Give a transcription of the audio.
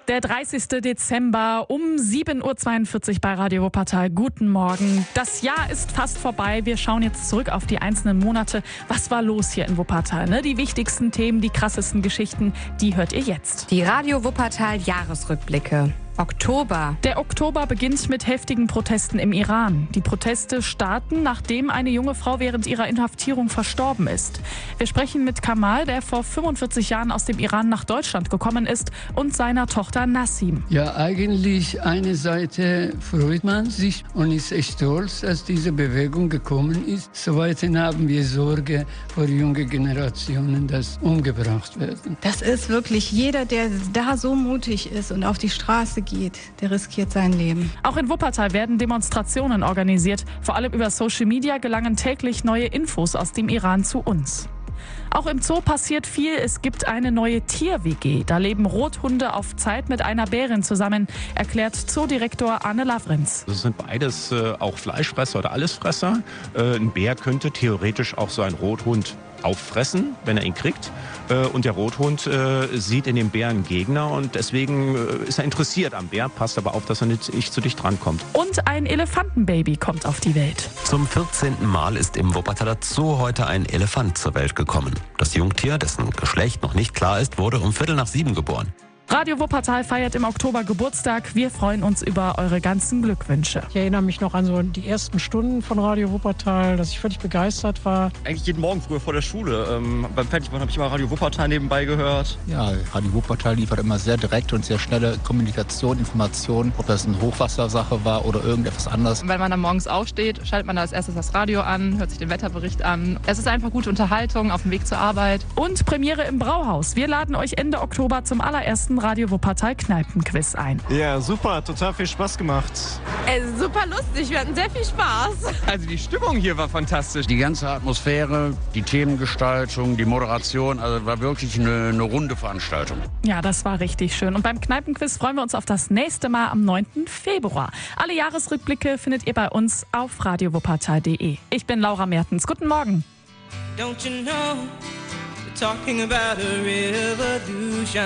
Der 30. Dezember um 7.42 Uhr bei Radio Wuppertal. Guten Morgen. Das Jahr ist fast vorbei. Wir schauen jetzt zurück auf die einzelnen Monate. Was war los hier in Wuppertal? Ne? Die wichtigsten Themen, die krassesten Geschichten, die hört ihr jetzt. Die Radio Wuppertal Jahresrückblicke. Oktober. Der Oktober beginnt mit heftigen Protesten im Iran. Die Proteste starten, nachdem eine junge Frau während ihrer Inhaftierung verstorben ist. Wir sprechen mit Kamal, der vor 45 Jahren aus dem Iran nach Deutschland gekommen ist, und seiner Tochter Nassim. Ja, eigentlich eine Seite freut man sich und ist echt stolz, dass diese Bewegung gekommen ist. Soweit haben wir Sorge vor jungen Generationen, dass umgebracht werden. Das ist wirklich jeder, der da so mutig ist und auf die Straße geht, der riskiert sein Leben. Auch in Wuppertal werden Demonstrationen organisiert. Vor allem über Social Media gelangen täglich neue Infos aus dem Iran zu uns. Auch im Zoo passiert viel. Es gibt eine neue Tier-WG. Da leben Rothunde auf Zeit mit einer Bärin zusammen, erklärt Zoodirektor Arne Lavrenz. Das sind beides auch Fleischfresser oder Allesfresser. Ein Bär könnte theoretisch auch so einen Rothund auffressen, wenn er ihn kriegt. Und der Rothund sieht in dem Bär einen Gegner und deswegen ist er interessiert am Bär, passt aber auf, dass er nicht zu dicht drankommt. Und ein Elefantenbaby kommt auf die Welt. Zum 14. Mal ist im Wuppertaler Zoo heute ein Elefant zur Welt gekommen. Das Jungtier, dessen Geschlecht noch nicht klar ist, wurde um 6:45 geboren. Radio Wuppertal feiert im Oktober Geburtstag. Wir freuen uns über eure ganzen Glückwünsche. Ich erinnere mich noch an so die ersten Stunden von Radio Wuppertal, dass ich völlig begeistert war. Eigentlich jeden Morgen früher vor der Schule. Beim Fertigmachen habe ich immer Radio Wuppertal nebenbei gehört. Ja, Radio Wuppertal liefert immer sehr direkte und sehr schnelle Kommunikation, Informationen, ob das eine Hochwassersache war oder irgendetwas anderes. Wenn man dann morgens aufsteht, schaltet man da als erstes das Radio an, hört sich den Wetterbericht an. Es ist einfach gute Unterhaltung auf dem Weg zur Arbeit. Und Premiere im Brauhaus. Wir laden euch Ende Oktober zum allerersten Radio Wuppertal Kneipenquiz ein. Ja, super, total viel Spaß gemacht. Super lustig, wir hatten sehr viel Spaß. Also die Stimmung hier war fantastisch. Die ganze Atmosphäre, die Themengestaltung, die Moderation, also war wirklich eine runde Veranstaltung. Ja, das war richtig schön. Und beim Kneipenquiz freuen wir uns auf das nächste Mal am 9. Februar. Alle Jahresrückblicke findet ihr bei uns auf radiowuppertal.de. Ich bin Laura Mertens. Guten Morgen. Don't you know, we're talking about a revolution.